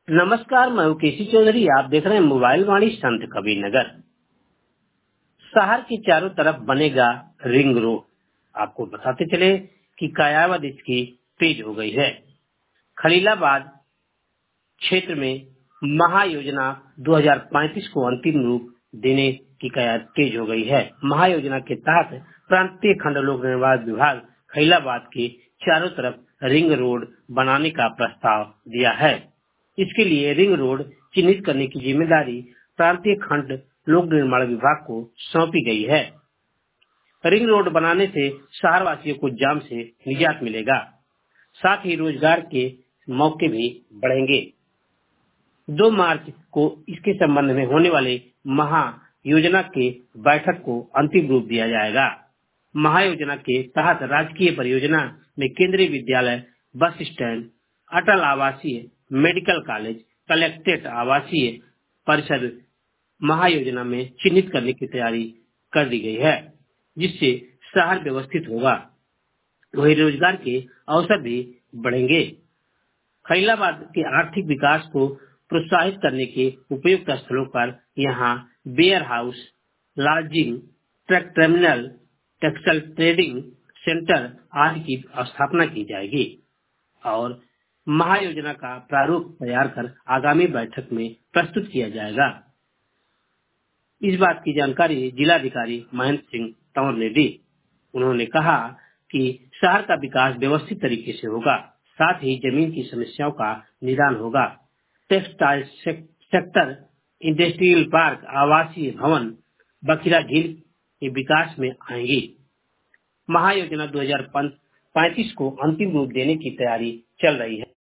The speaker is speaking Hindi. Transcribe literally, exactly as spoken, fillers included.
नमस्कार, मैं हूँ केसी चौधरी। आप देख रहे हैं मोबाइल वाणी संत कबीर नगर। शहर के चारों तरफ बनेगा रिंग रोड। आपको बताते चले कि कायावाद इसकी तेज हो गई है। खलीलाबाद क्षेत्र में महायोजना दो हज़ार पैंतीस को अंतिम रूप देने की कयार तेज हो गई है। महायोजना के तहत प्रांतीय खंड लोक निर्माण विभाग खलीलाबाद के चारों तरफ रिंग रोड बनाने का प्रस्ताव दिया है। इसके लिए रिंग रोड चिन्हित करने की जिम्मेदारी प्रांतीय खंड लोक निर्माण विभाग को सौंपी गई है। रिंग रोड बनाने से शहर वासियों को जाम से निजात मिलेगा, साथ ही रोजगार के मौके भी बढ़ेंगे। दो मार्च को इसके संबंध में होने वाले महायोजना के बैठक को अंतिम रूप दिया जाएगा। महायोजना के तहत राजकीय परियोजना में केंद्रीय विद्यालय, बस स्टैंड, अटल आवासीय, मेडिकल कॉलेज, कलेक्ट्रेट आवासीय परिसर महायोजना में चिन्हित करने की तैयारी कर दी गई है, जिससे शहर व्यवस्थित होगा। वहीं रोजगार के अवसर भी बढ़ेंगे। खलीलाबाद के आर्थिक विकास को प्रोत्साहित करने के उपयुक्त स्थलों पर यहाँ warehouse, lodging, truck terminal, textile trading centre आदि की स्थापना की जाएगी और महायोजना का प्रारूप तैयार कर आगामी बैठक में प्रस्तुत किया जाएगा। इस बात की जानकारी जिलाधिकारी महेंद्र सिंह तंवर ने दी। उन्होंने कहा कि शहर का विकास व्यवस्थित तरीके से होगा, साथ ही जमीन की समस्याओं का निदान होगा। टेक्सटाइल सेक्टर, इंडस्ट्रियल पार्क, आवासीय भवन बखिरा झील के विकास में आएंगी। महायोजना दो हज़ार पैंतीस को अंतिम रूप देने की तैयारी चल रही है।